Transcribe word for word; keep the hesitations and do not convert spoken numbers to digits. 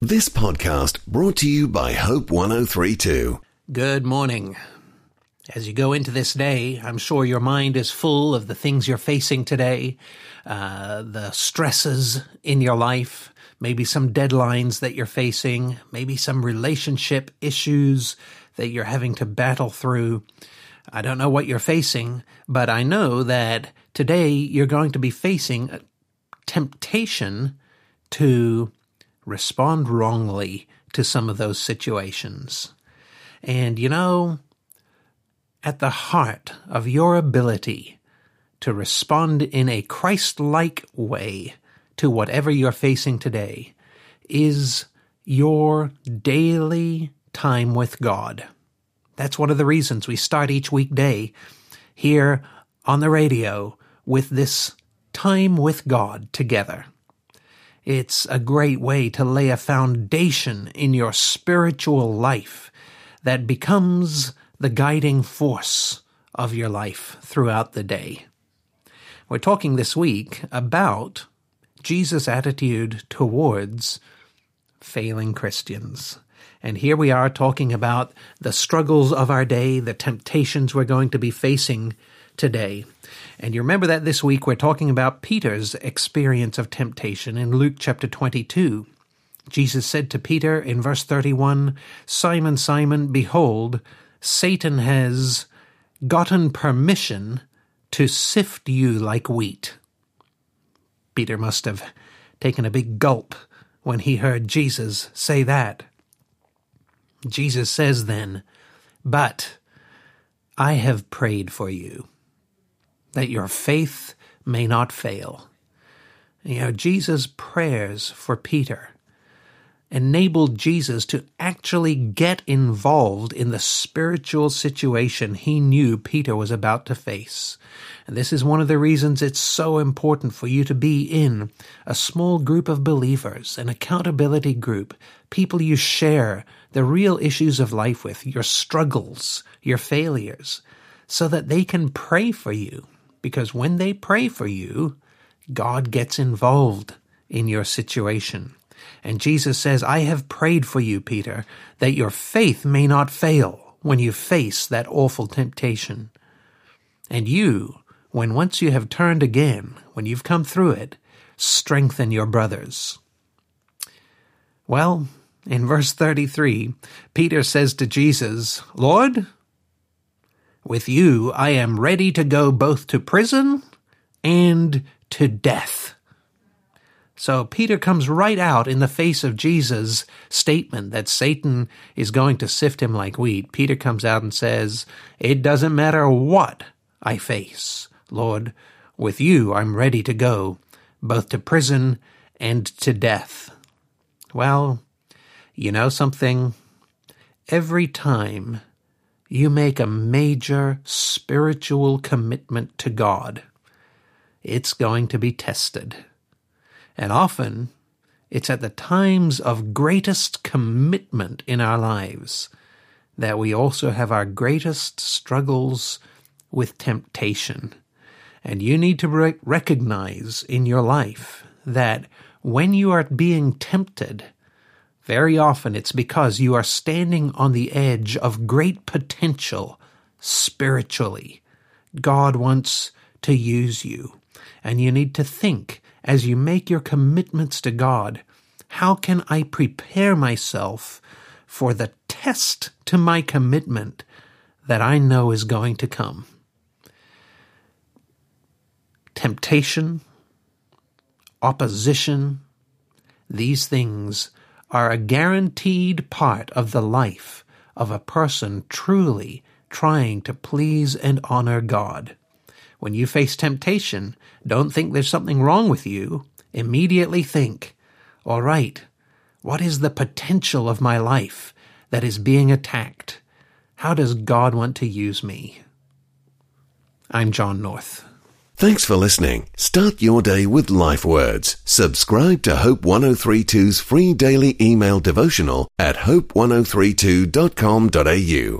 This podcast brought to you by Hope one oh three two. Good morning. As you go into this day, I'm sure your mind is full of the things you're facing today, uh, the stresses in your life, maybe some deadlines that you're facing, maybe some relationship issues that you're having to battle through. I don't know what you're facing, but I know that today you're going to be facing a temptation to respond wrongly to some of those situations. And you know, at the heart of your ability to respond in a Christ-like way to whatever you're facing today is your daily time with God. That's one of the reasons we start each weekday here on the radio with this time with God together. It's a great way to lay a foundation in your spiritual life that becomes the guiding force of your life throughout the day. We're talking this week about Jesus' attitude towards failing Christians. And here we are talking about the struggles of our day, the temptations we're going to be facing today. And you remember that this week we're talking about Peter's experience of temptation in Luke chapter twenty-two. Jesus said to Peter in verse thirty-one, "Simon, Simon, behold, Satan has gotten permission to sift you like wheat." Peter must have taken a big gulp when he heard Jesus say that. Jesus says then, "But I have prayed for you, that your faith may not fail." You know, Jesus' prayers for Peter enabled Jesus to actually get involved in the spiritual situation he knew Peter was about to face. And this is one of the reasons it's so important for you to be in a small group of believers, an accountability group, people you share the real issues of life with, your struggles, your failures, so that they can pray for you. Because when they pray for you, God gets involved in your situation. And Jesus says, "I have prayed for you, Peter, that your faith may not fail when you face that awful temptation. And you, when once you have turned again, when you've come through it, strengthen your brothers." Well, in verse thirty-three, Peter says to Jesus, "Lord, with you I am ready to go both to prison and to death." So Peter comes right out in the face of Jesus' statement that Satan is going to sift him like wheat. Peter comes out and says, "It doesn't matter what I face, Lord, with you I'm ready to go both to prison and to death." Well, you know something? Every time you make a major spiritual commitment to God, it's going to be tested. And often, it's at the times of greatest commitment in our lives that we also have our greatest struggles with temptation. And you need to re- recognize in your life that when you are being tempted, very often it's because you are standing on the edge of great potential spiritually. God wants to use you. And you need to think, as you make your commitments to God, how can I prepare myself for the test to my commitment that I know is going to come? Temptation, opposition, these things are a guaranteed part of the life of a person truly trying to please and honor God. When you face temptation, don't think there's something wrong with you. Immediately think, all right, what is the potential of my life that is being attacked? How does God want to use me? I'm John North. Thanks for listening. Start your day with Life Words. Subscribe to Hope one oh three two's free daily email devotional at hope one oh three two dot com dot a u.